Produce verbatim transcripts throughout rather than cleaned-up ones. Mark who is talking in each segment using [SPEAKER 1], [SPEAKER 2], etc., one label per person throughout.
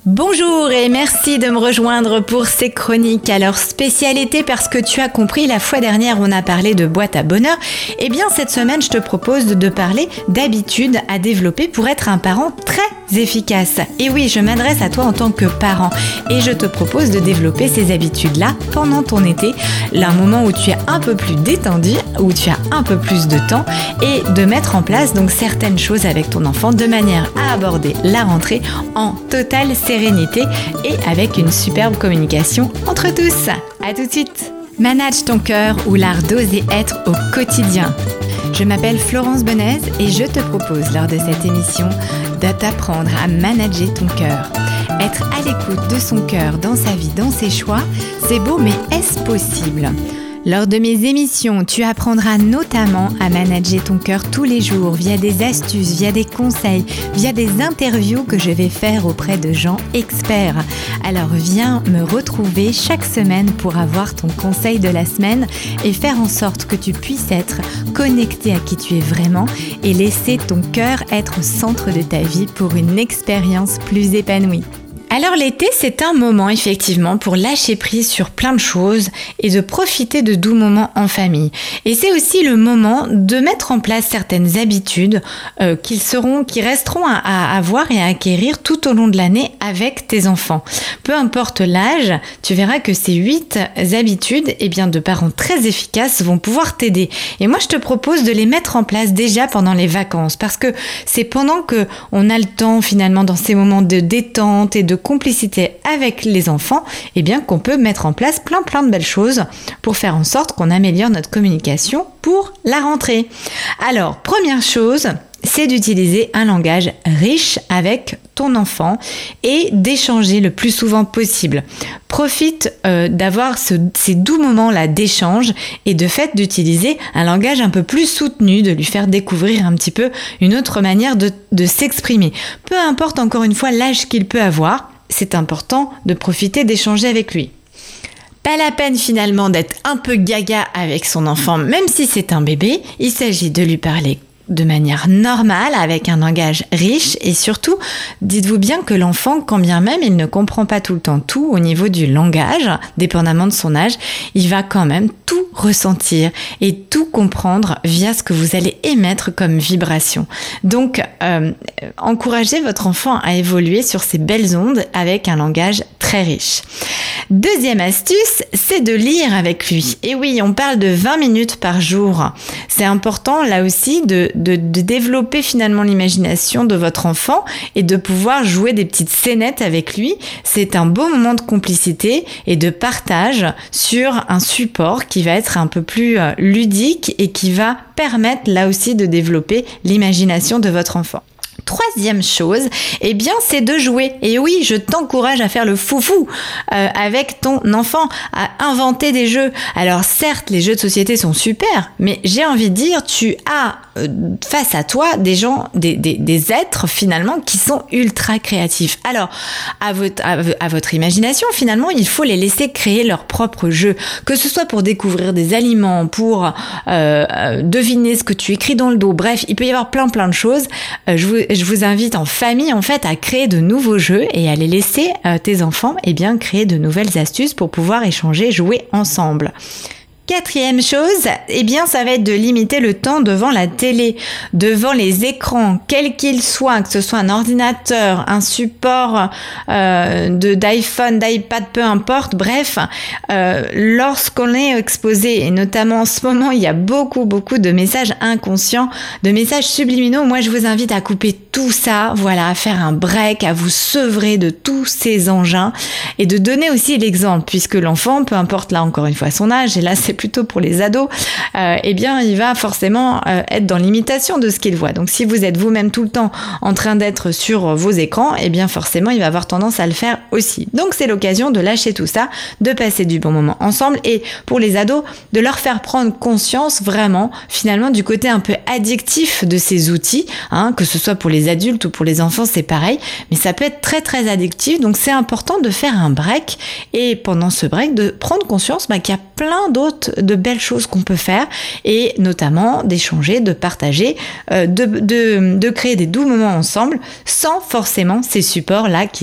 [SPEAKER 1] Bonjour et merci de me rejoindre pour ces chroniques. Alors, spécialité parce que tu as compris, la fois dernière on a parlé de boîte à bonheur. Eh bien cette semaine je te propose de parler d'habitudes à développer pour être un parent très efficace. Et oui, je m'adresse à toi en tant que parent et je te propose de développer ces habitudes-là pendant ton été, là un moment où tu es un peu plus détendu, où tu as un peu plus de temps et de mettre en place donc certaines choses avec ton enfant de manière à aborder la rentrée en totale sérénité et avec une superbe communication entre tous. À tout de suite. Manage ton cœur ou l'art d'oser être au quotidien. Je m'appelle Florence Benez et je te propose lors de cette émission de t'apprendre à manager ton cœur. Être à l'écoute de son cœur dans sa vie, dans ses choix, c'est beau, mais est-ce possible ? Lors de mes émissions, tu apprendras notamment à manager ton cœur tous les jours via des astuces, via des conseils, via des interviews que je vais faire auprès de gens experts. Alors viens me retrouver chaque semaine pour avoir ton conseil de la semaine et faire en sorte que tu puisses être connecté à qui tu es vraiment et laisser ton cœur être au centre de ta vie pour une expérience plus épanouie. Alors l'été, c'est un moment effectivement pour lâcher prise sur plein de choses et de profiter de doux moments en famille. Et c'est aussi le moment de mettre en place certaines habitudes euh, qui seront, qui resteront à, à avoir et à acquérir tout au long de l'année avec tes enfants. Peu importe l'âge, tu verras que ces huit habitudes, eh bien, de parents très efficaces vont pouvoir t'aider. Et moi, je te propose de les mettre en place déjà pendant les vacances parce que c'est pendant que on a le temps finalement dans ces moments de détente et de complicité avec les enfants, eh bien qu'on peut mettre en place plein plein de belles choses pour faire en sorte qu'on améliore notre communication pour la rentrée. Alors, première chose, c'est d'utiliser un langage riche avec ton enfant et d'échanger le plus souvent possible. Profite euh, d'avoir ce, ces doux moments-là d'échange et de fait d'utiliser un langage un peu plus soutenu, de lui faire découvrir un petit peu une autre manière de, de s'exprimer. Peu importe encore une fois l'âge qu'il peut avoir, c'est important de profiter d'échanger avec lui. Pas la peine finalement d'être un peu gaga avec son enfant, même si c'est un bébé, il s'agit de lui parler de manière normale, avec un langage riche et surtout, dites-vous bien que l'enfant, quand bien même il ne comprend pas tout le temps tout au niveau du langage, dépendamment de son âge, il va quand même tout ressentir et tout comprendre via ce que vous allez émettre comme vibration. Donc, euh, encouragez votre enfant à évoluer sur ces belles ondes avec un langage très riche. Deuxième astuce, c'est de lire avec lui. Et oui, on parle de vingt minutes par jour. C'est important là aussi de, de, de développer finalement l'imagination de votre enfant et de pouvoir jouer des petites scénettes avec lui. C'est un beau moment de complicité et de partage sur un support qui va être un peu plus ludique et qui va permettre là aussi de développer l'imagination de votre enfant. Troisième chose, eh bien, c'est de jouer. Et oui, je t'encourage à faire le foufou euh, avec ton enfant, à inventer des jeux. Alors certes, les jeux de société sont super, mais j'ai envie de dire, tu as euh, face à toi des gens, des, des, des êtres finalement qui sont ultra créatifs. Alors, à votre, à, à votre imagination, finalement, il faut les laisser créer leurs propres jeux. Que ce soit pour découvrir des aliments, pour euh, euh, deviner ce que tu écris dans le dos. Bref, il peut y avoir plein plein de choses. Euh, je vous Je vous invite en famille en fait à créer de nouveaux jeux et à les laisser euh, tes enfants eh bien créer de nouvelles astuces pour pouvoir échanger, jouer ensemble. Quatrième chose, eh bien, ça va être de limiter le temps devant la télé, devant les écrans, quels qu'ils soient, que ce soit un ordinateur, un support euh, de, d'iPhone, d'iPad, peu importe. Bref, euh, lorsqu'on est exposé, et notamment en ce moment, il y a beaucoup, beaucoup de messages inconscients, de messages subliminaux. Moi, je vous invite à couper tout ça, voilà, à faire un break, à vous sevrer de tous ces engins et de donner aussi l'exemple, puisque l'enfant, peu importe là encore une fois son âge, et là c'est plutôt pour les ados, euh, eh bien il va forcément euh, être dans l'imitation de ce qu'il voit. Donc si vous êtes vous-même tout le temps en train d'être sur vos écrans, eh bien forcément il va avoir tendance à le faire aussi. Donc c'est l'occasion de lâcher tout ça, de passer du bon moment ensemble et pour les ados, de leur faire prendre conscience vraiment finalement du côté un peu addictif de ces outils, hein, que ce soit pour les adultes ou pour les enfants, c'est pareil, mais ça peut être très très addictif, donc c'est important de faire un break et pendant ce break de prendre conscience bah, qu'il y a plein d'autres de belles choses qu'on peut faire et notamment d'échanger, de partager, euh, de, de, de créer des doux moments ensemble sans forcément ces supports-là qui sont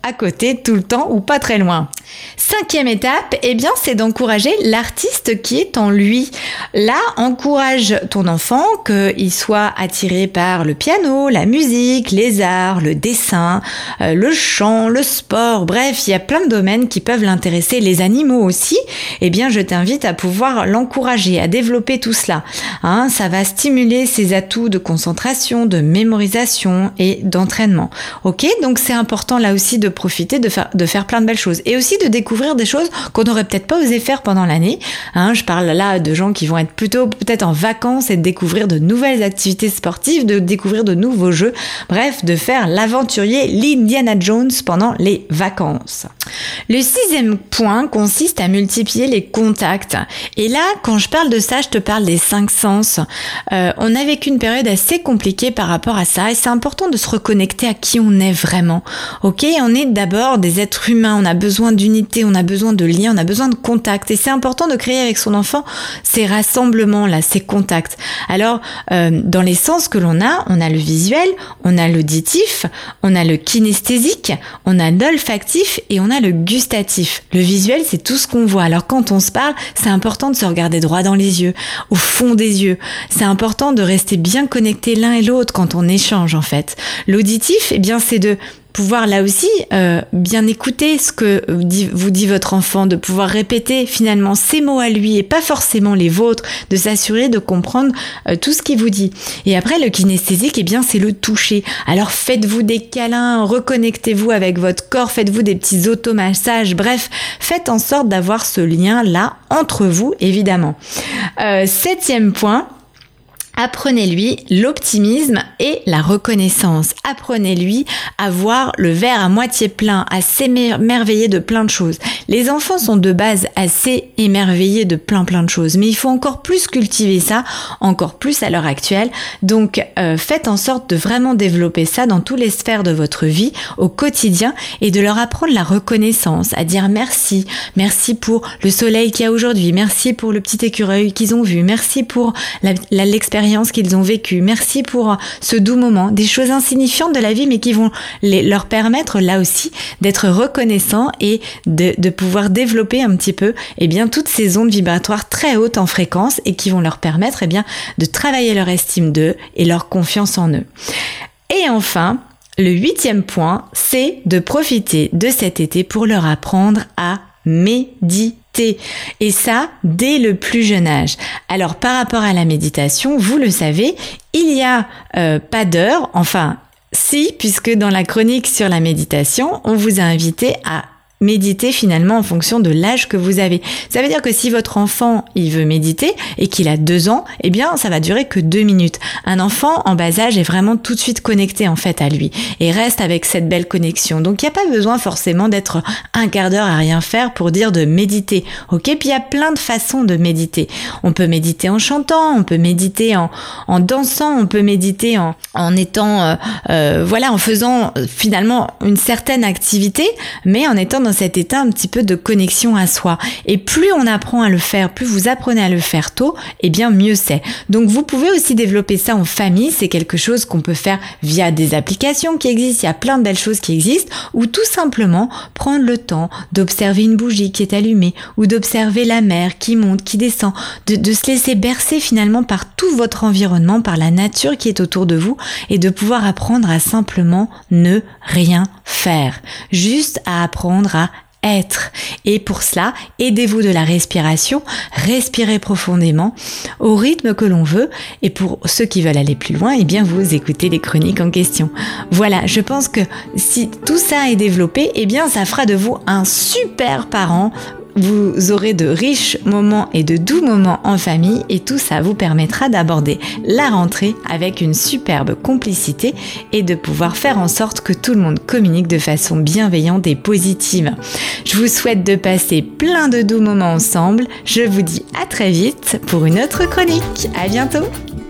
[SPEAKER 1] à côté tout le temps ou pas très loin. Cinquième étape, eh bien, c'est d'encourager l'artiste qui est en lui. Là, encourage ton enfant qu'il soit attiré par le piano, la musique, les arts, le dessin, euh, le chant, le sport. Bref, il y a plein de domaines qui peuvent l'intéresser. Les animaux aussi. Eh bien, je t'invite à pouvoir l'encourager, à développer tout cela. Hein, ça va stimuler ses atouts de concentration, de mémorisation et d'entraînement. Ok, donc c'est important là aussi de profiter de faire, de faire plein de belles choses. Et aussi de découvrir des choses qu'on n'aurait peut-être pas osé faire pendant l'année. Hein, je parle là de gens qui vont être plutôt peut-être en vacances et de découvrir de nouvelles activités sportives, de découvrir de nouveaux jeux. Bref, de faire l'aventurier, l'Indiana Jones pendant les vacances. Le sixième point consiste à multiplier les contacts. Et là, quand je parle de ça, je te parle des cinq sens. Euh, on a vécu une période assez compliquée par rapport à ça et c'est important de se reconnecter à qui on est vraiment. Ok, on est d'abord des êtres humains, on a besoin d'une on a besoin de liens, on a besoin de contacts et c'est important de créer avec son enfant ces rassemblements-là, ces contacts. Alors, euh, dans les sens que l'on a, on a le visuel, on a l'auditif, on a le kinesthésique, on a l'olfactif et on a le gustatif. Le visuel, c'est tout ce qu'on voit. Alors, quand on se parle, c'est important de se regarder droit dans les yeux, au fond des yeux. C'est important de rester bien connectés l'un et l'autre quand on échange, en fait. L'auditif, eh bien, c'est de pouvoir là aussi euh, bien écouter ce que dit, vous dit votre enfant, de pouvoir répéter finalement ses mots à lui et pas forcément les vôtres, de s'assurer de comprendre euh, tout ce qu'il vous dit. Et après le kinesthésique, eh bien c'est le toucher. Alors faites-vous des câlins, reconnectez-vous avec votre corps, faites-vous des petits automassages, bref, faites en sorte d'avoir ce lien là entre vous évidemment. Euh, septième point. Apprenez-lui l'optimisme et la reconnaissance. Apprenez-lui à voir le verre à moitié plein, à s'émerveiller de plein de choses. Les enfants sont de base assez émerveillés de plein plein de choses, mais il faut encore plus cultiver ça, encore plus à l'heure actuelle. Donc euh, faites en sorte de vraiment développer ça dans toutes les sphères de votre vie, au quotidien, et de leur apprendre la reconnaissance, à dire merci, merci pour le soleil qu'il y a aujourd'hui, merci pour le petit écureuil qu'ils ont vu, merci pour la, la, l'expérience qu'ils ont vécu. Merci pour ce doux moment, des choses insignifiantes de la vie mais qui vont les, leur permettre là aussi d'être reconnaissants et de, de pouvoir développer un petit peu eh bien, toutes ces ondes vibratoires très hautes en fréquence et qui vont leur permettre eh bien, de travailler leur estime d'eux et leur confiance en eux. Et enfin, le huitième point, c'est de profiter de cet été pour leur apprendre à méditer. Et ça, dès le plus jeune âge. Alors, par rapport à la méditation, vous le savez, il y a euh, pas d'heure, enfin, si, puisque dans la chronique sur la méditation, on vous a invité à méditer finalement en fonction de l'âge que vous avez. Ça veut dire que si votre enfant, il veut méditer et qu'il a deux ans, eh bien, ça va durer que deux minutes. Un enfant en bas âge est vraiment tout de suite connecté en fait à lui et reste avec cette belle connexion. Donc, il n'y a pas besoin forcément d'être un quart d'heure à rien faire pour dire de méditer. Ok? Puis, il y a plein de façons de méditer. On peut méditer en chantant, on peut méditer en, en dansant, on peut méditer en, en étant, euh, euh, voilà, en faisant euh, finalement une certaine activité, mais en étant dans cet état un petit peu de connexion à soi. Et plus on apprend à le faire, plus vous apprenez à le faire tôt, et bien mieux c'est. Donc vous pouvez aussi développer ça en famille, c'est quelque chose qu'on peut faire via des applications qui existent, il y a plein de belles choses qui existent, ou tout simplement prendre le temps d'observer une bougie qui est allumée, ou d'observer la mer qui monte, qui descend, de, de se laisser bercer finalement par tout votre environnement, par la nature qui est autour de vous, et de pouvoir apprendre à simplement ne rien faire. Juste à apprendre à être. Et pour cela, aidez-vous de la respiration, respirez profondément au rythme que l'on veut. Et pour ceux qui veulent aller plus loin, eh bien vous écoutez les chroniques en question. Voilà, je pense que si tout ça est développé, eh bien ça fera de vous un super parent. Vous aurez de riches moments et de doux moments en famille et tout ça vous permettra d'aborder la rentrée avec une superbe complicité et de pouvoir faire en sorte que tout le monde communique de façon bienveillante et positive. Je vous souhaite de passer plein de doux moments ensemble. Je vous dis à très vite pour une autre chronique. À bientôt!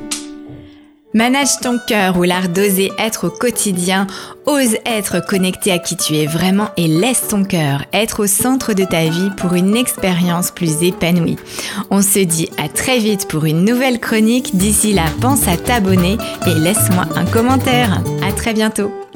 [SPEAKER 1] Manage ton cœur ou l'art d'oser être au quotidien, ose être connecté à qui tu es vraiment et laisse ton cœur être au centre de ta vie pour une expérience plus épanouie. On se dit à très vite pour une nouvelle chronique. D'ici là, pense à t'abonner et laisse-moi un commentaire. À très bientôt.